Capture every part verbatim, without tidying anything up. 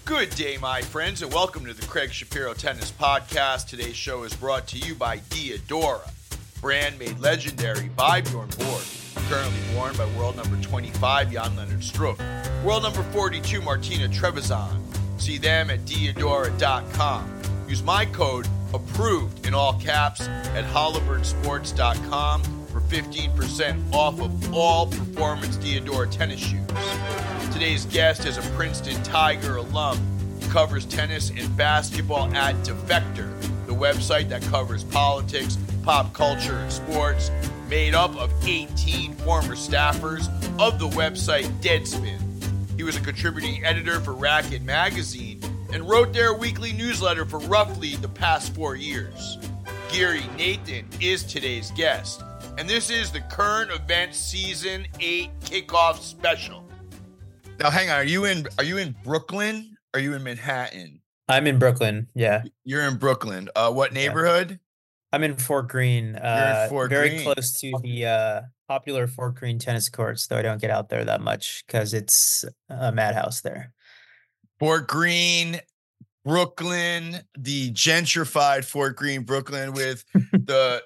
Good day, my friends, and welcome to the Craig Shapiro Tennis Podcast. Today's show is brought to you by Diadora, brand made legendary by Bjorn Borg, currently worn by world number twenty-five, Jan-Lennard Struff, world number forty-two, Martina Trevisan. See them at diadora dot com. Use my code APPROVED in all caps at Halliburton Sports dot com for fifteen percent off of all performance Diadora tennis shoes. Today's guest is a Princeton Tiger alum. He covers tennis and basketball at Defector, the website that covers politics, pop culture, and sports, made up of eighteen former staffers of the website Deadspin. He was a contributing editor for Racket Magazine and wrote their weekly newsletter for roughly the past four years. Gary Nathan is today's guest, and this is the Current Events Season eight Kickoff Special. Now, hang on. Are you in? Are you in Brooklyn? Are you in Manhattan? I'm in Brooklyn. Yeah, you're in Brooklyn. Uh, what neighborhood? Yeah. I'm in Fort Greene. You're uh, in Fort very Greene. close to the uh, popular Fort Greene tennis courts, though I don't get out there that much because it's a madhouse there. Fort Greene, Brooklyn, the gentrified Fort Greene, Brooklyn, with the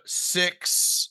six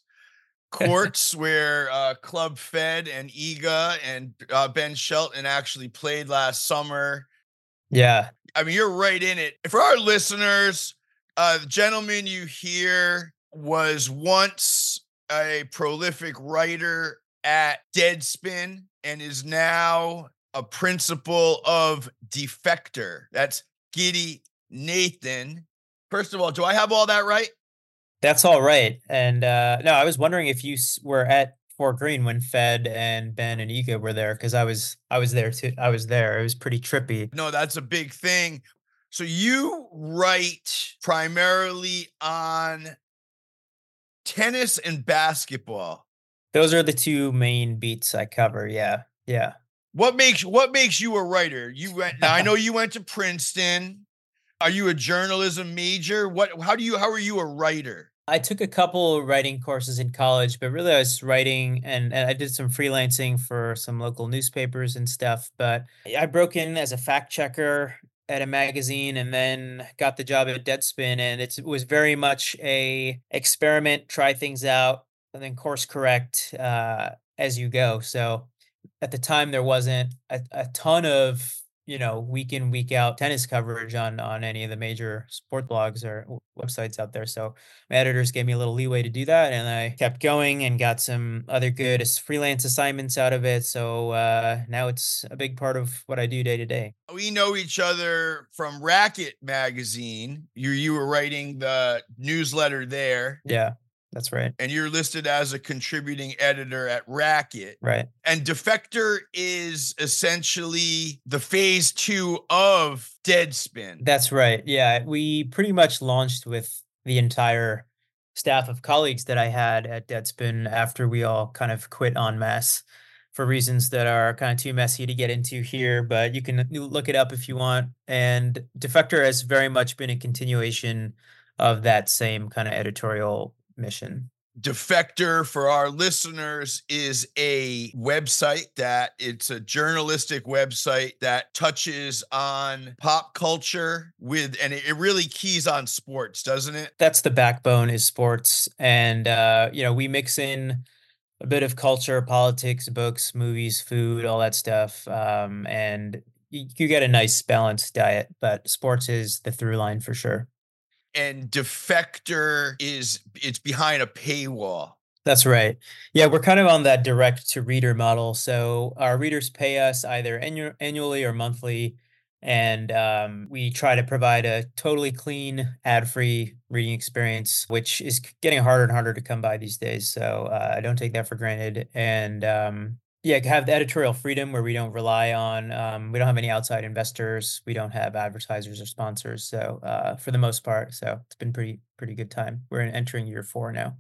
courts where uh, Club Fed and Iga and uh, Ben Shelton actually played last summer. Yeah. I mean, you're right in it. For our listeners, uh, the gentleman you hear was once a prolific writer at Deadspin and is now a principal of Defector. That's Giddy Nathan. First of all, do I have all that right? That's all right. And uh, no, I was wondering if you were at Fort Greene when Fed and Ben and Iga were there, because I was I was there too. I was there. It was pretty trippy. No, that's a big thing. So you write primarily on tennis and basketball. Those are the two main beats I cover. Yeah, yeah. What makes what makes you a writer? You went. Now I know you went to Princeton. Are you a journalism major? What? How do you? How are you a writer? I took a couple writing courses in college, but really I was writing and, and I did some freelancing for some local newspapers and stuff. But I broke in as a fact checker at a magazine and then got the job at Deadspin. And it's, it was very much a experiment, try things out, and then course correct uh, as you go. So at the time, there wasn't a, a ton of, you know, week in, week out tennis coverage on, on any of the major sport blogs or websites out there. So my editors gave me a little leeway to do that. And I kept going and got some other good freelance assignments out of it. So uh, now it's a big part of what I do day to day. We know each other from Racket Magazine. You, you were writing the newsletter there. Yeah. That's right. And you're listed as a contributing editor at Racket. Right. And Defector is essentially the phase two of Deadspin. That's right. Yeah. We pretty much launched with the entire staff of colleagues that I had at Deadspin after we all kind of quit en masse for reasons that are kind of too messy to get into here, but you can look it up if you want. And Defector has very much been a continuation of that same kind of editorial mission. Defector, for our listeners, is a website that it's a journalistic website that touches on pop culture with, and it really keys on sports, doesn't it? That's the backbone, is sports. And, uh, you know, we mix in a bit of culture, politics, books, movies, food, all that stuff. Um, and you, you get a nice balanced diet, but sports is the through line for sure. And Defector is, it's behind a paywall. That's right. Yeah, we're kind of on that direct to reader model. So our readers pay us either annu- annually or monthly. And um, we try to provide a totally clean, ad-free reading experience, which is getting harder and harder to come by these days. So uh, I don't take that for granted. And um, yeah, have the editorial freedom where we don't rely on, um, we don't have any outside investors. We don't have advertisers or sponsors. So uh, for the most part, so it's been pretty, pretty good time. We're entering year four now.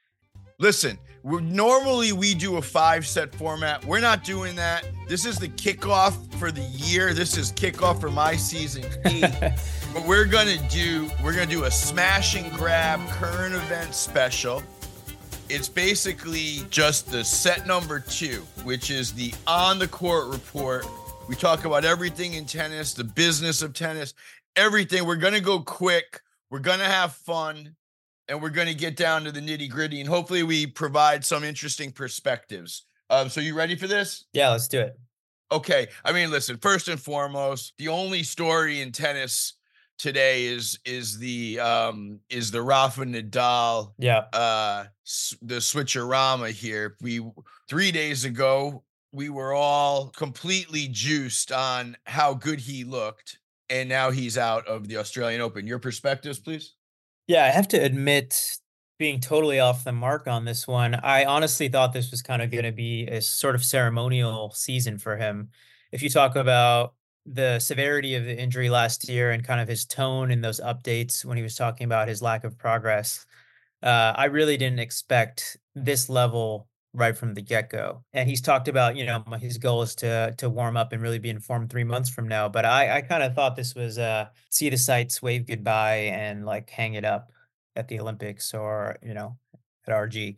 Listen, we're, normally we do a five set format. We're not doing that. This is the kickoff for the year. This is kickoff for my season eight. But we're going to do, we're going to do a smash and grab current event special. It's basically just the set number two, which is the on the court report We talk about everything in tennis, the business of tennis, everything. We're going to go quick. We're going to have fun, and we're going to get down to the nitty gritty, and hopefully we provide some interesting perspectives. Um, so you ready for this? Yeah, let's do it. Okay. I mean, listen, first and foremost, the only story in tennis today is is the um is the Rafa Nadal Yeah. uh the switcherama here. We three days ago we were all completely juiced on how good he looked, and now he's out of the Australian Open. Your perspectives, please? Yeah, I have to admit, being totally off the mark on this one, I honestly thought this was kind of going to be a sort of ceremonial season for him. If you talk about the severity of the injury last year and kind of his tone in those updates when he was talking about his lack of progress, uh, I really didn't expect this level right from the get-go. And he's talked about, you know, his goal is to to warm up and really be in form three months from now. But I, I kind of thought this was uh, see the sights, wave goodbye, and like hang it up at the Olympics or, you know, at R G.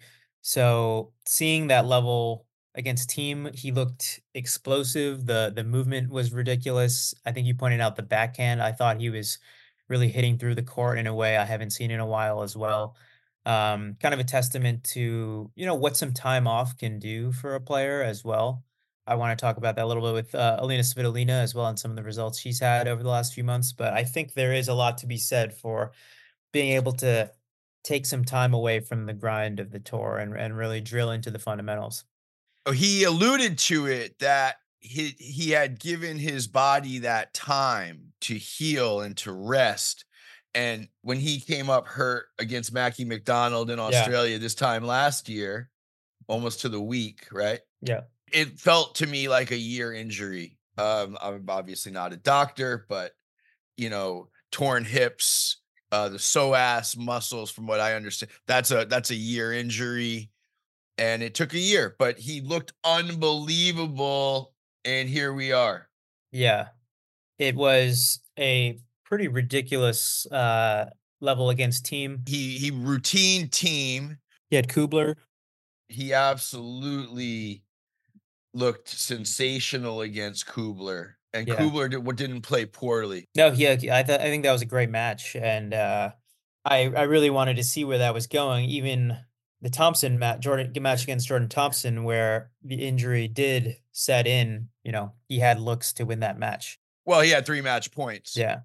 So seeing that level against team, he looked explosive. The the movement was ridiculous. I think you pointed out the backhand. I thought he was really hitting through the court in a way I haven't seen in a while as well. Um, kind of a testament to, you know, what some time off can do for a player as well. I want to talk about that a little bit with uh, Alina Svitolina as well and some of the results she's had over the last few months. But I think there is a lot to be said for being able to take some time away from the grind of the tour and, and really drill into the fundamentals. Oh, he alluded to it that he he had given his body that time to heal and to rest. And when he came up hurt against Mackie McDonald in Yeah. Australia this time last year, almost to the week, right? Yeah. It felt to me like a year injury. Um, I'm obviously not a doctor, but you know, torn hips, uh, the psoas muscles, from what I understand, that's a that's a year injury. And it took a year, but he looked unbelievable. And here we are. Yeah. It was a pretty ridiculous uh, level against team. He he routine team. He had Kubler. He absolutely looked sensational against Kubler. And Yeah. Kubler did, didn't play poorly. No, yeah, I th- I think that was a great match, and uh, I I really wanted to see where that was going. Even the Thompson match, Jordan match against Jordan Thompson, where the injury did set in. You know, he had looks to win that match. Well, he had three match points. Yeah,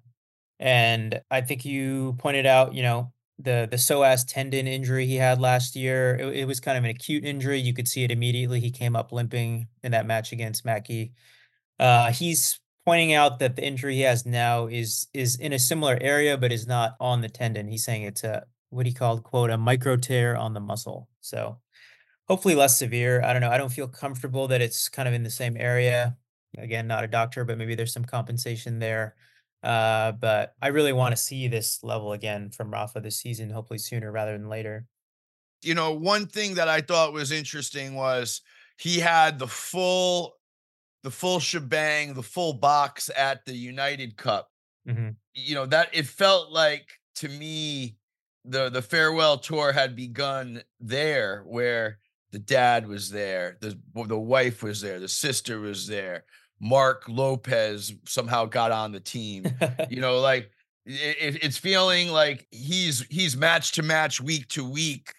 and I think you pointed out, you know, the the psoas tendon injury he had last year. It, it was kind of an acute injury. You could see it immediately. He came up limping in that match against Mackie. Uh, he's pointing out that the injury he has now is is in a similar area, but is not on the tendon. He's saying it's a what he called, quote, a micro tear on the muscle. So hopefully less severe. I don't know. I don't feel comfortable that it's kind of in the same area. Again, not a doctor, but maybe there's some compensation there. Uh, but I really want to see this level again from Rafa this season, hopefully sooner rather than later. You know, one thing that I thought was interesting was he had the full the full shebang, the full box at the United Cup. Mm-hmm. You know, that it felt like to me the the farewell tour had begun there, where the dad was there, the the wife was there, the sister was there. Mark Lopez somehow got on the team. You know, like it, it's feeling like he's he's match to match, week to week.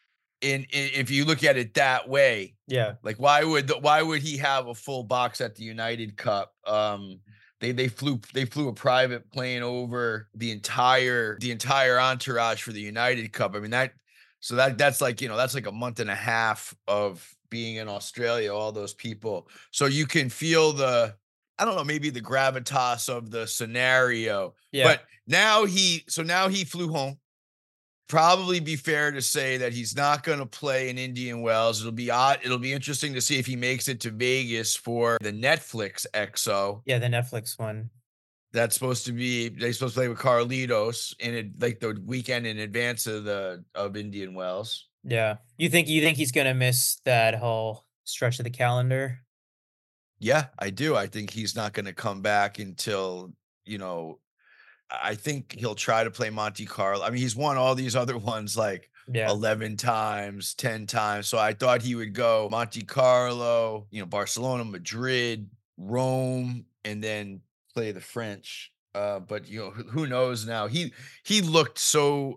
In, in if you look at it that way, Yeah. like why would the, why would he have a full box at the United Cup? Um, they they flew they flew a private plane over the entire the entire entourage for the United Cup. I mean that so that that's like, you know, that's like a month and a half of being in Australia, all those people. So you can feel the, I don't know, maybe the gravitas of the scenario. Yeah. But now he so now he flew home. Probably be fair to say that he's not going to play in Indian Wells. It'll be odd. It'll be interesting to see if he makes it to Vegas for the Netflix X O. Yeah, the Netflix one. That's supposed to be, they're supposed to play with Carlitos in it, like the weekend in advance of the of Indian Wells. Yeah. You think you think he's gonna miss that whole stretch of the calendar? Yeah, I do. I think he's not going to come back until, you know, I think he'll try to play Monte Carlo. I mean, he's won all these other ones like Yeah. eleven times, ten times. So I thought he would go Monte Carlo, you know, Barcelona, Madrid, Rome and then play the French. Uh, but you know, who who knows now? He he looked so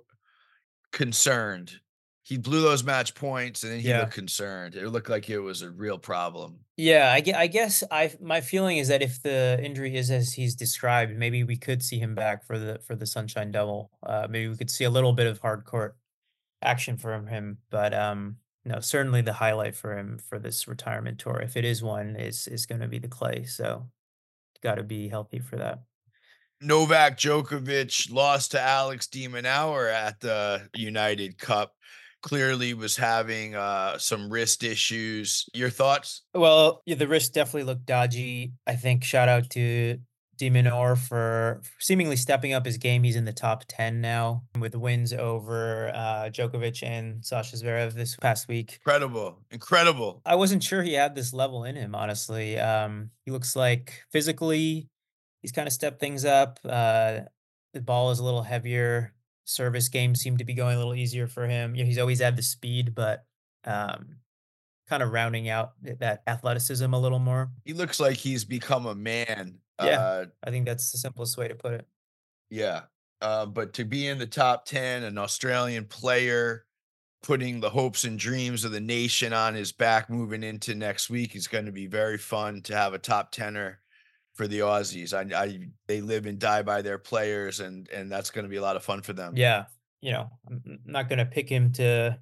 concerned. He blew those match points and then he Yeah. looked concerned. It looked like it was a real problem. Yeah, I, gue- I guess I my feeling is that if the injury is as he's described, maybe we could see him back for the for the Sunshine Double. Uh, maybe we could see a little bit of hard court action from him, but um, no, certainly the highlight for him for this retirement tour, if it is one, is is going to be the clay. So got to be healthy for that. Novak Djokovic lost to Alex de Minaur at the United Cup. Clearly was having uh, some wrist issues. Your thoughts? Well, yeah, the wrist definitely looked dodgy. I think shout out to De Minaur for for seemingly stepping up his game. He's in the top ten now with wins over uh, Djokovic and Sasha Zverev this past week. Incredible. Incredible. I wasn't sure he had this level in him, honestly. Um, he looks like physically he's kind of stepped things up. Uh, the ball is a little heavier. Service game seemed to be going a little easier for him. You know, he's always had the speed, but um, kind of rounding out th- that athleticism a little more. He looks like he's become a man. Yeah, Uh, I think that's the simplest way to put it. yeah. Uh, but to be in the top ten, an Australian player putting the hopes and dreams of the nation on his back moving into next week is going to be very fun to have a top tenner for the Aussies. I, I they live and die by their players, and and that's going to be a lot of fun for them. Yeah, you know, I'm n- not going to pick him to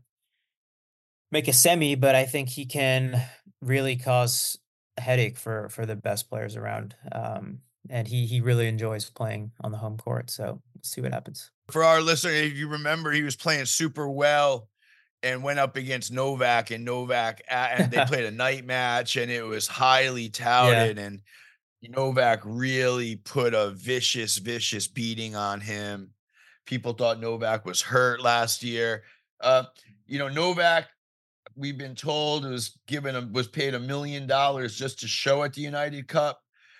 make a semi, but I think he can really cause a headache for for the best players around. Um, and he he really enjoys playing on the home court. So we'll see what happens. For our listener, if you remember, he was playing super well and went up against Novak, and Novak a- and they played a night match, and it was highly Yeah, touted, and Novak really put a vicious, vicious beating on him. People thought Novak was hurt last year. Uh, you know, Novak, we've been told, was given a, was paid a million dollars just to show at the United Cup.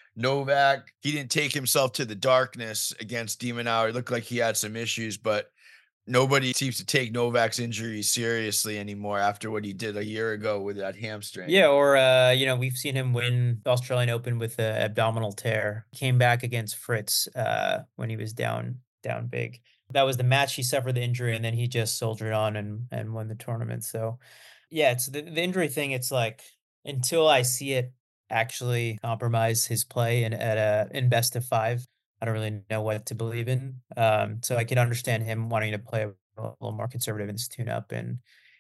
Novak, he didn't take himself to the darkness against De Minaur. It looked like he had some issues, but nobody seems to take Novak's injury seriously anymore after what he did a year ago with that hamstring. yeah. Or uh, you know, we've seen him win the Australian Open with an abdominal tear. Came back against Fritz uh, when he was down down big. That was the match he suffered the injury, and then he just soldiered on and and won the tournament. So yeah, it's the, the injury thing. It's like until I see it actually compromise his play and at a in best of five, I don't really know what to believe in. Um, so I can understand him wanting to play a little more conservative in this tune up, and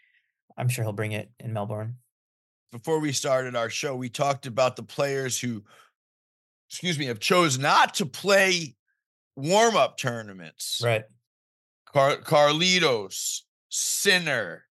I'm sure he'll bring it in Melbourne. Before we started our show, we talked about the players who, excuse me, have chose not to play warm-up tournaments. Right. Car- Carlitos, Sinner,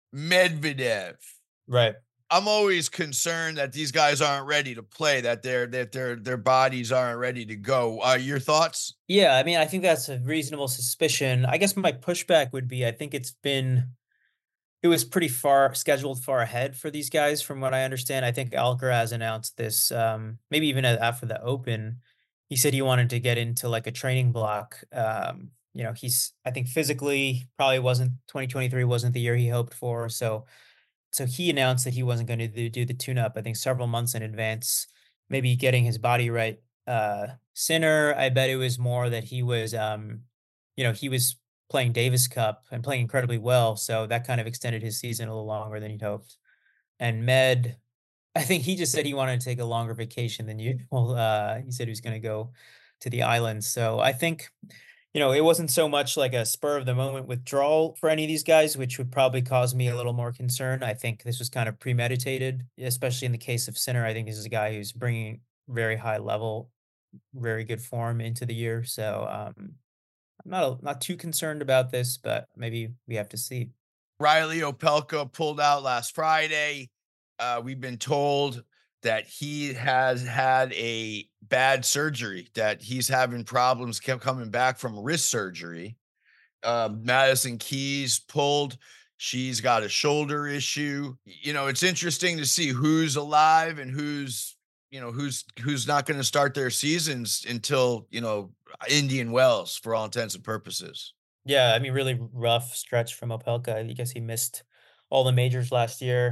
Medvedev. Right. I'm always concerned that these guys aren't ready to play, that their that their their bodies aren't ready to go. Uh, your thoughts? Yeah, I mean, I think that's a reasonable suspicion. I guess my pushback would be I think it's been it was pretty far scheduled far ahead for these guys from what I understand. I think Alcaraz announced this um maybe even a- after the Open. He said he wanted to get into like a training block. Um, you know, he's I think physically probably wasn't twenty twenty-three wasn't the year he hoped for. So so he announced that he wasn't going to do, do the tune-up, I think several months in advance, maybe getting his body right. Uh, Sinner, I bet it was more that he was, um, you know, he was playing Davis Cup and playing incredibly well, so that kind of extended his season a little longer than he'd hoped. And Med, I think he just said he wanted to take a longer vacation than usual. Uh, he said he was going to go to the islands. So I think you know, it wasn't so much like a spur of the moment withdrawal for any of these guys, which would probably cause me a little more concern. I think this was kind of premeditated, especially in the case of Sinner. I think this is a guy who's bringing very high level, very good form into the year. So um, I'm not a, not too concerned about this, but maybe we have to see. Riley Opelka pulled out last Friday. Uh, we've been told that he has had a bad surgery, that he's having problems kept coming back from wrist surgery. Uh, Madison Keys pulled. She's got a shoulder issue. You know, it's interesting to see who's alive and who's, you know, who's who's not going to start their seasons until, you know, Indian Wells for all intents and purposes. Yeah, I mean, really rough stretch from Opelka. I guess he missed all the majors last year.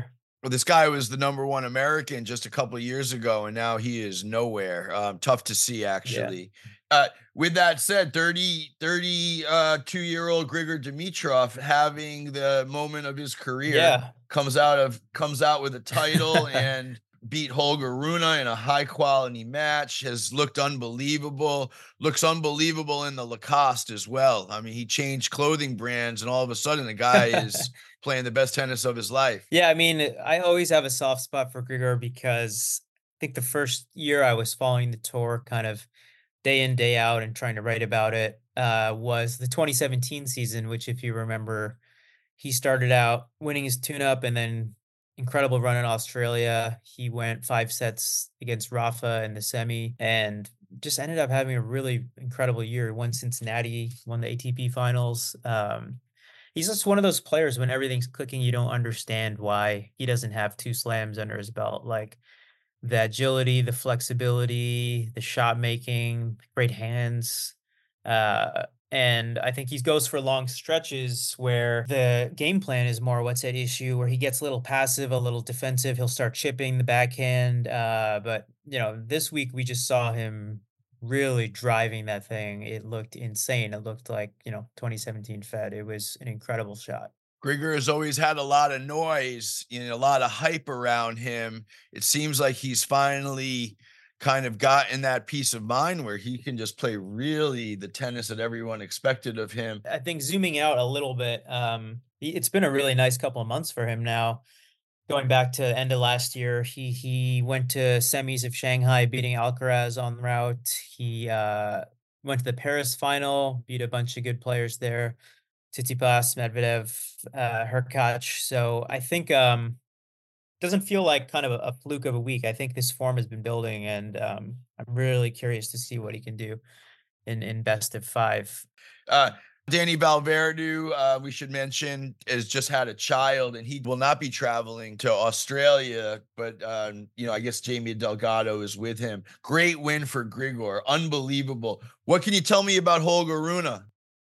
Well, this guy was the number one American just a couple of years ago, and now he is nowhere. Um, tough to see, Yeah. actually. Uh, with that said, thirty, thirty-two-year-old Grigor Dimitrov having the moment of his career Yeah. comes out of comes out with a title and beat Holger Rune in a high-quality match, has looked unbelievable, looks unbelievable in the Lacoste as well. I mean, he changed clothing brands, and all of a sudden the guy is playing the best tennis of his life. Yeah, I mean, I always have a soft spot for Grigor because I think the first year I was following the tour kind of day in, day out and trying to write about it uh, was the twenty seventeen season, which, if you remember, he started out winning his tune-up and then incredible run in Australia. He went five sets against Rafa in the semi and just ended up having a really incredible year. Won Cincinnati, won the A T P finals. Um, he's just one of those players when everything's clicking, you don't understand why he doesn't have two slams under his belt. Like the agility, the flexibility, the shot making, great hands. Uh, and I think he goes for long stretches where the game plan is more what's at issue, where he gets a little passive, a little defensive. He'll start chipping the backhand. Uh, but, you know, this week we just saw him really driving that thing. It looked insane. It looked like, you know, twenty seventeen Fed. It was an incredible shot. Grigor has always had a lot of noise, you know, a lot of hype around him. It seems like he's finally kind of gotten that peace of mind where he can just play really the tennis that everyone expected of him. I think zooming out a little bit, um, he- it's been a really nice couple of months for him now. Going back to end of last year, he he went to semis of Shanghai, beating Alcaraz on the route. He uh, went to the Paris final, beat a bunch of good players there. Tsitsipas, Medvedev, uh, Hurkacz. So I think um, doesn't feel like kind of a, a fluke of a week. I think this form has been building, and um, I'm really curious to see what he can do in in best of five. Uh, Danny Valverde, uh, we should mention, has just had a child, and he will not be traveling to Australia. But um, you know, I guess Jamie Delgado is with him. Great win for Grigor, unbelievable. What can you tell me about Holger Rune?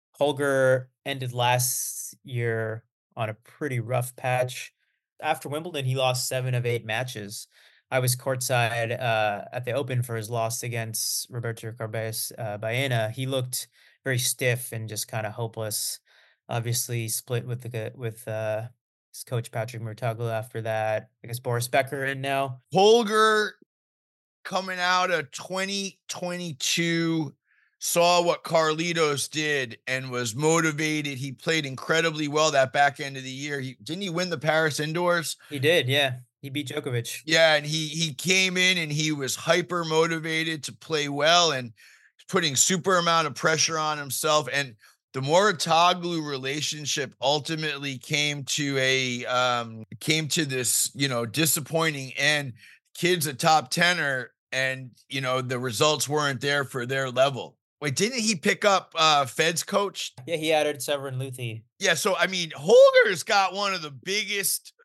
Holger ended last year on a pretty rough patch. After Wimbledon, he lost seven of eight matches. I was courtside uh, at the Open for his loss against Roberto Carballes uh, Baena. He looked very stiff and just kind of hopeless. Obviously, split with the with uh, his coach Patrick Murtaglia after that. I guess Boris Becker in now. Holger, coming out of twenty twenty-two, saw what Carlitos did and was motivated. He played incredibly well that back end of the year. He didn't he win the Paris indoors? He did, yeah. He beat Djokovic. Yeah, and he he came in and he was hyper motivated to play well and putting super amount of pressure on himself. And the Mouratoglou relationship ultimately came to a um came to this, you know, disappointing end. Kid's a top tenner, and you know, the results weren't there for their level. Wait, didn't he pick up uh Fed's coach? Yeah, he added Severin Luthi. Yeah, so I mean, Holger's got one of the biggest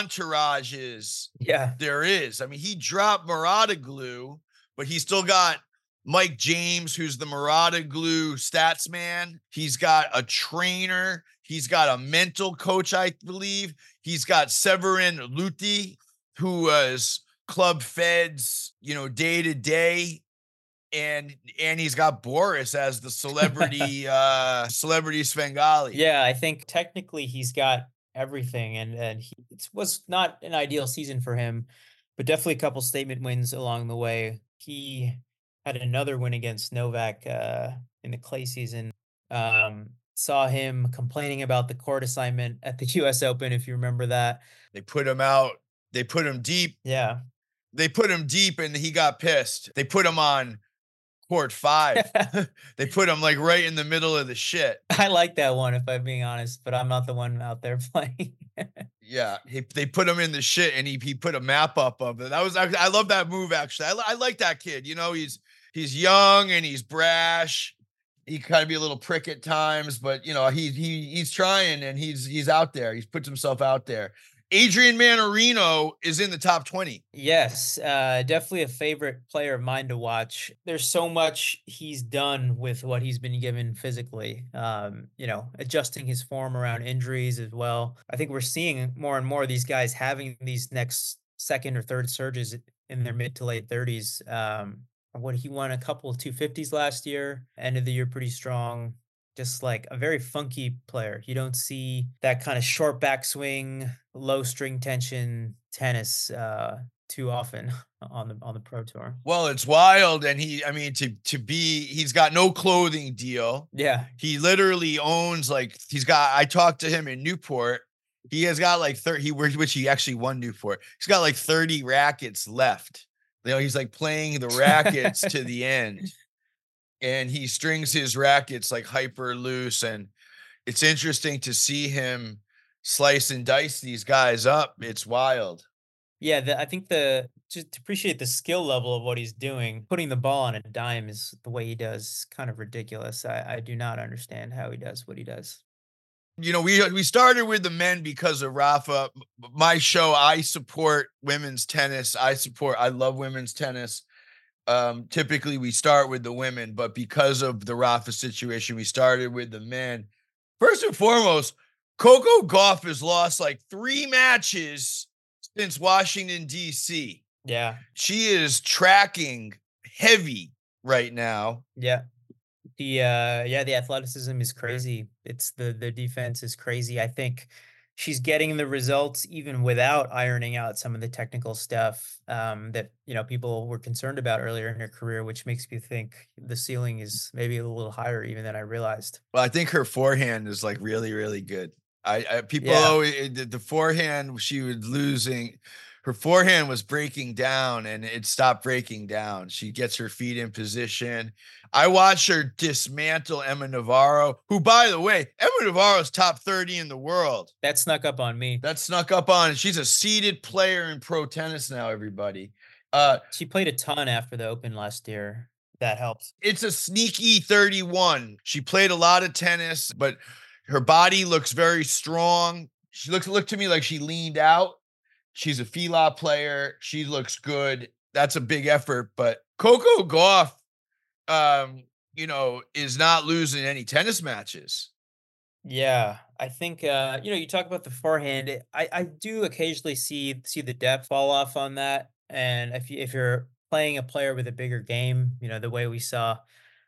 entourages Yeah. there is. I mean, he dropped Mouratoglou, but he still got Mike James, who's the Mouratoglou stats man. He's got a trainer. He's got a mental coach, I believe. He's got Severin Luthi, who was Club Fed's, you know, day to day. And and he's got Boris as the celebrity uh celebrity Svengali. Yeah, I think technically he's got everything, and and he, it was not an ideal season for him, but definitely a couple statement wins along the way. He had another win against Novak uh, in the clay season. Um, saw him complaining about the court assignment at the U S Open, if you remember that. They put him out. They put him deep. Yeah. They put him deep, and he got pissed. They put him on court five. They put him like right in the middle of the shit. I like that one, if I'm being honest, but I'm not the one out there playing. Yeah, he, they put him in the shit, and he he put a map up of it. That was I, I love that move actually. I, I like that kid. You know, he's he's young and he's brash. He kind of be a little prick at times, but you know he he he's trying, and he's he's out there. He's put himself out there. Adrian Manarino is in the top twenty. Yes, uh, definitely a favorite player of mine to watch. There's so much he's done with what he's been given physically. Um, you know, adjusting his form around injuries as well. I think we're seeing more and more of these guys having these next second or third surges in their mid to late thirties. Um, what he won a couple of two fifties last year, end of the year pretty strong. Just like a very funky player. You don't see that kind of short backswing, low string tension tennis uh, too often on the on the pro tour. Well, it's wild, and he, I mean, to to be, he's got no clothing deal. Yeah, He literally owns like he's got. I talked to him in Newport. He has got like thirty. He which he actually won Newport. He's got like thirty rackets left. You know, he's like playing the rackets to the end, and he strings his rackets like hyper loose, and it's interesting to see him slice and dice these guys up. It's wild. yeah. The, I think the just to appreciate the skill level of what he's doing, putting the ball on a dime is the way he does kind of ridiculous. I, I do not understand how he does what he does. You know, we we started with the men because of Rafa. M- My show, I support women's tennis. I support, I love women's tennis. Um, typically we start with the women, but because of the Rafa situation, we started with the men. First and foremost, Coco Gauff has lost like three matches since Washington, D C. Yeah, She is tracking heavy right now. yeah. The uh yeah, the athleticism is crazy. It's the the defense is crazy. I think she's getting the results even without ironing out some of the technical stuff um that, you know, people were concerned about earlier in her career, which makes me think the ceiling is maybe a little higher even than I realized. Well, I think her forehand is like really, really good. I, I people Yeah, always the, the forehand she was losing. Her forehand was breaking down, and it stopped breaking down. She gets her feet in position. I watched her dismantle Emma Navarro, who, by the way, Emma Navarro's top thirty in the world. that snuck up on me. That snuck up on. She's a seeded player in pro tennis now. Everybody, uh, She played a ton after the Open last year. That helps. it's a sneaky thirty-one. She played a lot of tennis, but her body looks very strong. She looks looked to me like she leaned out. She's a Fila player. She looks good. That's a big effort. But Coco Gauff, um, you know, is not losing any tennis matches. Yeah, I think uh, you know, you talk about the forehand. it- I I do occasionally see see the depth fall off on that, and if you if you're playing a player with a bigger game, you know, the way we saw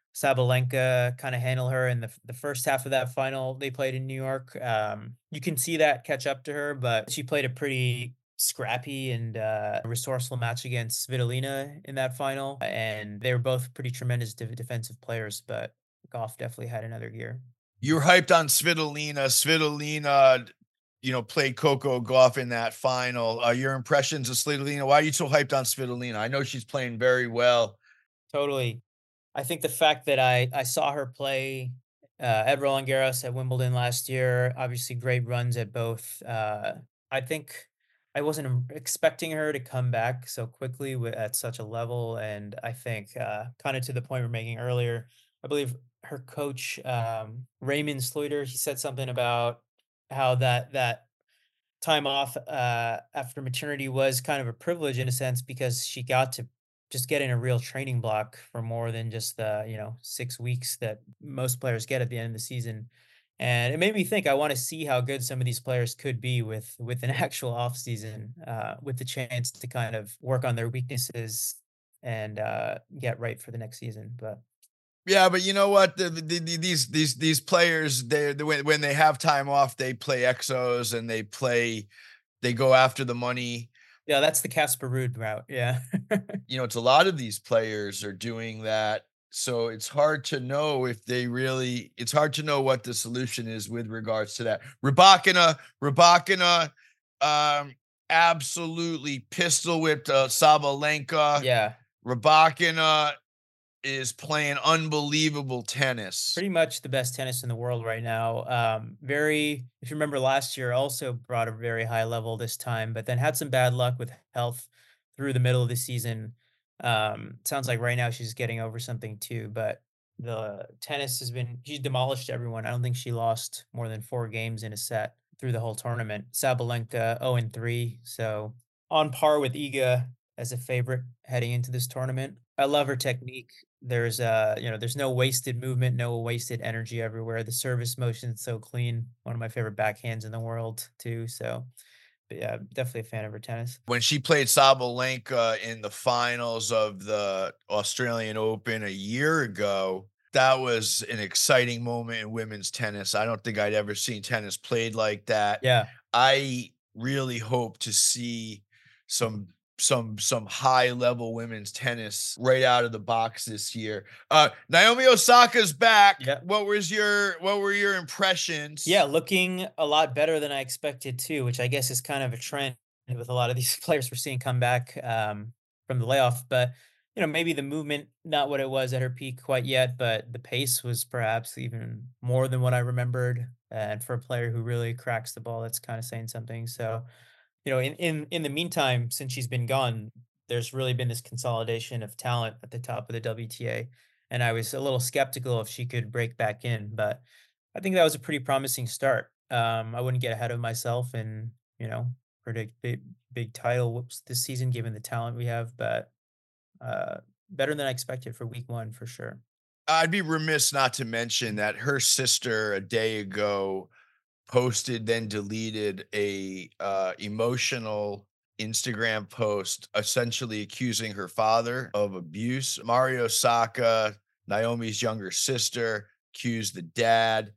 Sabalenka kind of handle her in the f- the first half of that final they played in New York, um, you can see that catch up to her, but she played a pretty scrappy and uh, resourceful match against Svitolina in that final, and they were both pretty tremendous de- defensive players, but Goff definitely had another gear. You were hyped on Svitolina. Svitolina, you know, played Coco Gauff in that final. Uh, your impressions of Svitolina? Why are you so hyped on Svitolina? I know she's playing very well. Totally. I think the fact that I I saw her play uh, at Roland Garros at Wimbledon last year, obviously great runs at both. Uh, I think I wasn't em- expecting her to come back so quickly wi- at such a level, and I think uh, kind of to the point we're making earlier, I believe her coach um, Raymond Sluiter, he said something about how that that time off uh, after maternity was kind of a privilege in a sense because she got to just get in a real training block for more than just the you know six weeks that most players get at the end of the season. And it made me think I want to see how good some of these players could be with with an actual off season, uh, with the chance to kind of work on their weaknesses and uh, get right for the next season. But Yeah, but you know what? The, the, the- these these these players, they the, when when they have time off, they play exos and they play. They go after the money. yeah, that's the Casper Ruud route. Yeah. You know, it's a lot of these players are doing that. So it's hard to know if they really. It's hard to know what the solution is with regards to that. Rybakina, Rybakina, um, absolutely pistol whipped uh, Sabalenka. Yeah. Rybakina is playing unbelievable tennis. Pretty much the best tennis in the world right now. Um, very, if you remember last year, also brought a very high level this time, but then had some bad luck with health through the middle of the season. Um, sounds like right now she's getting over something too, but the tennis has been, she's demolished everyone. I don't think she lost more than four games in a set. through the whole tournament. Sabalenka oh and three, so on par with Iga as a favorite heading into this tournament. I love her technique. There's uh, you know, there's no wasted movement, no wasted energy everywhere. The service motion's so clean. One of my favorite backhands in the world too. So, but yeah, definitely a fan of her tennis. When she played Sabalenka in the finals of the Australian Open a year ago, that was an exciting moment in women's tennis. I don't think I'd ever seen tennis played like that. Yeah. I really hope to see some some some high level women's tennis right out of the box this year. Uh, Naomi Osaka's back. Yeah. What was your what were your impressions? Yeah, looking a lot better than I expected too, which I guess is kind of a trend with a lot of these players we're seeing come back um, from the layoff. But you know, maybe the movement not what it was at her peak quite yet, but the pace was perhaps even more than what I remembered. And for a player who really cracks the ball, that's kind of saying something. So you know, in in in the meantime, since she's been gone, there's really been this consolidation of talent at the top of the W T A, and I was a little skeptical if she could break back in, but I think that was a pretty promising start. Um, I wouldn't get ahead of myself and you know predict big big title whoops this season given the talent we have, but uh, better than I expected for week one for sure. I'd be remiss not to mention that her sister a day ago posted, then deleted a uh, emotional Instagram post essentially accusing her father of abuse. Mario Saka, Naomi's younger sister, accused the dad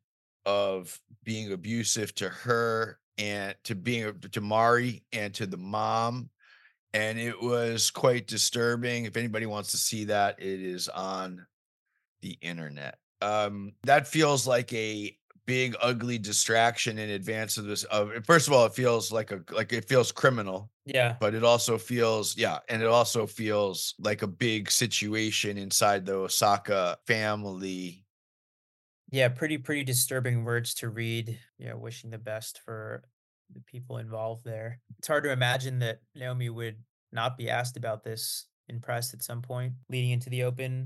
of being abusive to her and to being to Mari and to the mom. And it was quite disturbing. If anybody wants to see that, it is on the internet. Um, that feels like a big ugly distraction in advance of this. Of first of all, it feels like a like it feels criminal, Yeah, but it also feels yeah, and it also feels like a big situation inside the Osaka family. yeah, pretty pretty disturbing words to read. Yeah, wishing the best for the people involved there. It's hard to imagine that Naomi would not be asked about this in press at some point leading into the Open.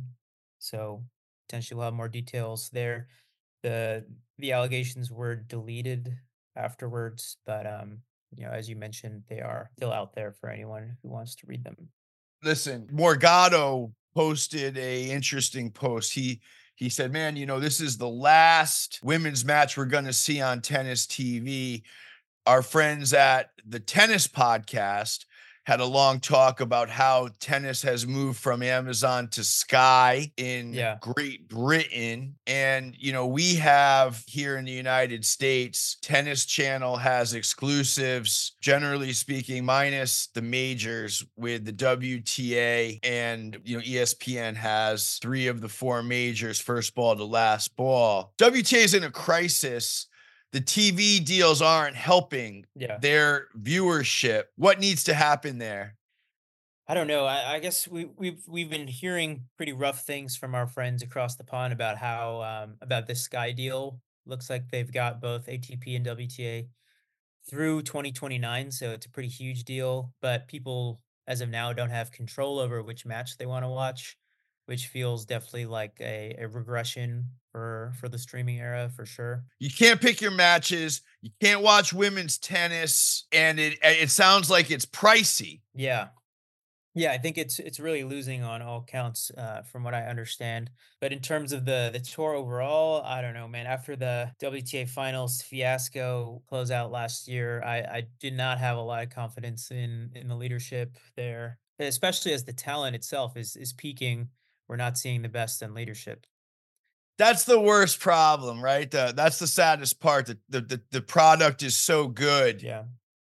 So potentially we'll have more details there. The the allegations were deleted afterwards, but um, you know, as you mentioned, they are still out there for anyone who wants to read them. Listen, Morgado posted a interesting post. He he said, "Man, you know, this is the last women's match we're going to see on tennis T V. Our friends at the Tennis Podcast had a long talk about how tennis has moved from Amazon to Sky in Yeah, Great Britain. And, you know, we have here in the United States, Tennis Channel has exclusives, generally speaking, minus the majors with the W T A. And, you know, E S P N has three of the four majors, first ball to last ball. W T A is in a crisis. The T V deals aren't helping yeah. their viewership. What needs to happen there? I don't know. I, I guess we we've we've been hearing pretty rough things from our friends across the pond about how um, about this Sky deal. Looks like they've got both A T P and W T A through twenty twenty-nine, so it's a pretty huge deal. But people, as of now, don't have control over which match they want to watch, which feels definitely like a, a regression for for the streaming era for sure. You can't pick your matches. You can't watch women's tennis, and it it sounds like it's pricey. Yeah. Yeah, I think it's it's really losing on all counts, uh, from what I understand. But in terms of the the tour overall, I don't know, man. After the W T A finals fiasco closeout last year, I I did not have a lot of confidence in in the leadership there, especially as the talent itself is is peaking. We're not seeing the best in leadership. That's the worst problem, right? The, that's the saddest part. That the, the the product is so good, Yeah,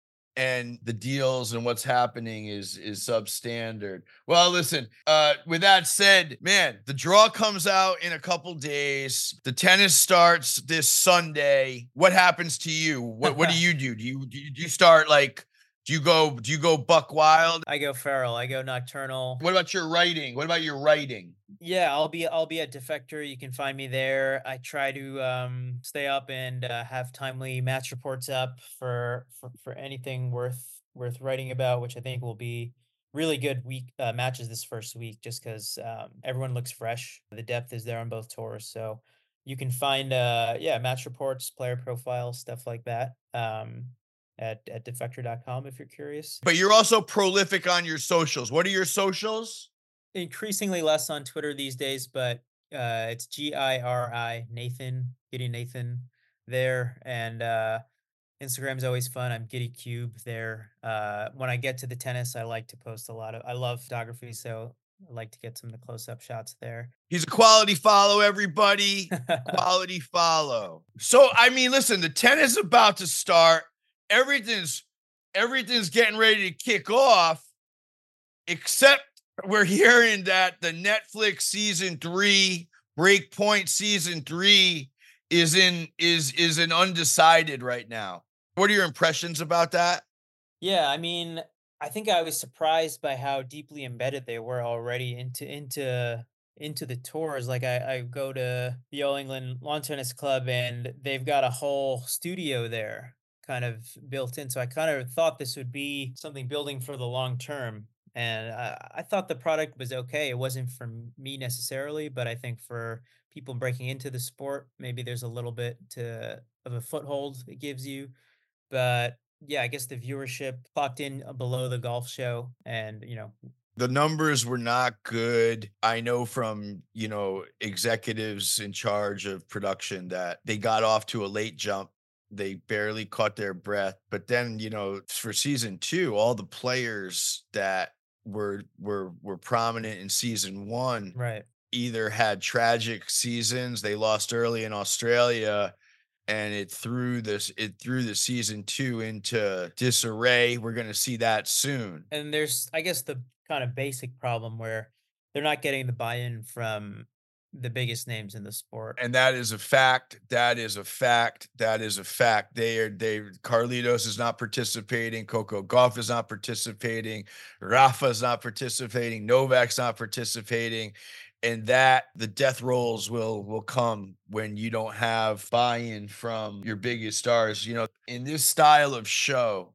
and the deals and what's happening is is substandard. Well, listen, uh, with that said, man, the draw comes out in a couple days. The tennis starts this Sunday. What happens to you? What what do you do? Do you do you, do you start like do you go do you go buck wild? I go feral. I go nocturnal. What about your writing? What about your writing? Yeah, I'll be I'll be at Defector. You can find me there. I try to um, stay up and uh, have timely match reports up for, for for anything worth worth writing about, which I think will be really good week uh, matches this first week, just because um, everyone looks fresh. The depth is there on both tours, so you can find uh yeah, match reports, player profiles, stuff like that. Um at at defector dot com if you're curious. But you're also prolific on your socials. What are your socials? Increasingly less on Twitter these days, but uh it's G I R I Nathan, Gideon Nathan there. And uh Instagram's always fun. I'm Giddy Cube there. Uh, when I get to the tennis, I like to post a lot of. I love photography, so I like to get some of the close-up shots there. He's a quality follow, everybody. Quality follow. So, I mean, listen, the tennis is about to start. Everything's everything's getting ready to kick off, except we're hearing that the Netflix season three, Breakpoint season three, is in is is an undecided right now. What are your impressions about that? Yeah, I mean, I think I was surprised by how deeply embedded they were already into into into the tours. Like I, I go to the All England Lawn Tennis Club and they've got a whole studio there kind of built in. So I kind of thought this would be something building for the long term. And I, I thought the product was okay. It wasn't for me necessarily, but I think for people breaking into the sport, maybe there's a little bit to of a foothold it gives you. But yeah, I guess the viewership clocked in below the golf show, and you know, the numbers were not good. I know from, you know, executives in charge of production that they got off to a late jump. They barely caught their breath. But then, you know, for season two, all the players that were were were prominent in season one right. either had tragic seasons. They lost early in Australia, and it threw this it threw the season two into disarray. We're going to see that soon. And there's, I guess, the kind of basic problem where they're not getting the buy-in from the biggest names in the sport. And that is a fact. That is a fact. That is a fact. They are they Carlitos is not participating. Coco Gauff is not participating. Rafa is not participating. Novak's not participating. And that the death rolls will will come when you don't have buy-in from your biggest stars. You know, in this style of show,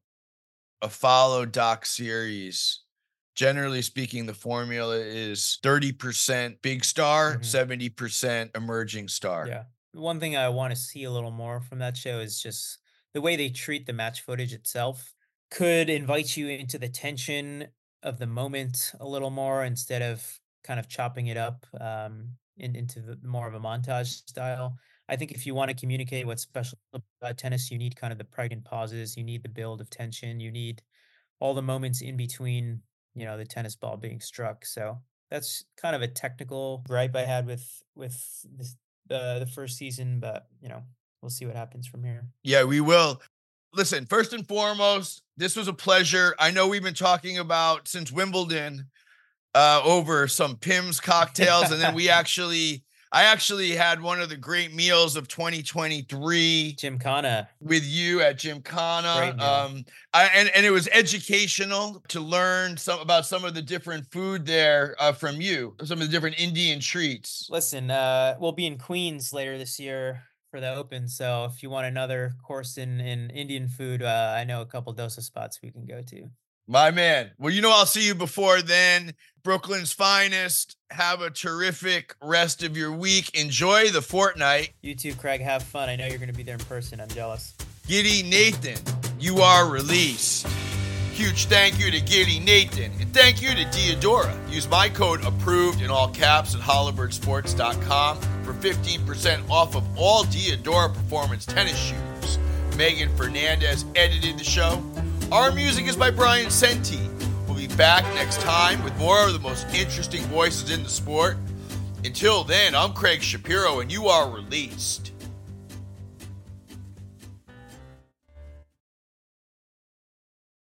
a follow doc series, generally speaking, the formula is thirty percent big star, Mhm. seventy percent emerging star. Yeah. One thing I want to see a little more from that show is just the way they treat the match footage itself could invite you into the tension of the moment a little more instead of kind of chopping it up um, in, into the, more of a montage style. I think if you want to communicate what's special about tennis, you need kind of the pregnant pauses, you need the build of tension, you need all the moments in between, you know, the tennis ball being struck. So that's kind of a technical gripe I had with with this, uh, the first season, but you know, we'll see what happens from here. Yeah, we will. Listen, first and foremost, this was a pleasure. I know we've been talking about since Wimbledon uh, over some Pimm's cocktails, and then we actually, I actually had one of the great meals of twenty twenty-three Gymkhana with you at Gymkhana. Great meal. Um, I, and and it was educational to learn some about some of the different food there uh, from you, some of the different Indian treats. Listen, uh, we'll be in Queens later this year for the Open, so if you want another course in in Indian food, uh, I know a couple dosa spots we can go to. My man. Well, you know, I'll see you before then. Brooklyn's finest. Have a terrific rest of your week. Enjoy the fortnight. You too, Craig. Have fun. I know you're going to be there in person. I'm jealous. Giddy Nathan, you are released. Huge thank you to Giddy Nathan. And thank you to Diadora. Use my code APPROVED in all caps at Holabird Sports dot com for fifteen percent off of all Diadora performance tennis shoes. Megan Fernandez edited the show. Our music is by Brian Senti. We'll be back next time with more of the most interesting voices in the sport. Until then, I'm Craig Shapiro, and you are released.